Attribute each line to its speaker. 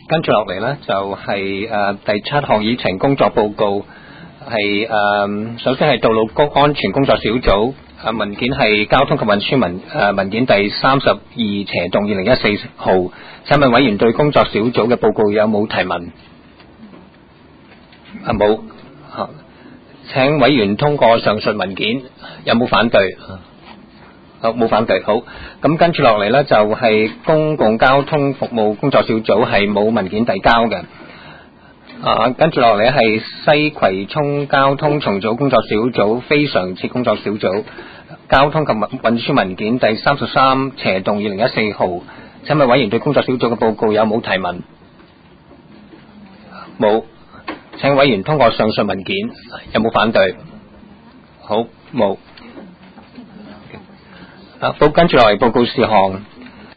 Speaker 1: 跟住落嚟呢，就係第7項議程工作報告，係首先係道路安全工作小組文件係交通及運輸文件第32/2014號。請問委員對工作小組嘅報告有冇提問？冇。請委員通過上述文件，有冇反對？好，冇反對。好，咁跟住落嚟呢，就係公共交通服務工作小組，係冇文件遞交嘅。跟住落嚟係西葵涌交通重組工作小組非常設工作小組，交通及運輸文件第33/2014號。請問委員對工作小組嘅報告有冇提問？冇。請委員通過上述文件，有冇反對？好，冇。好，跟住落嚟報告事項。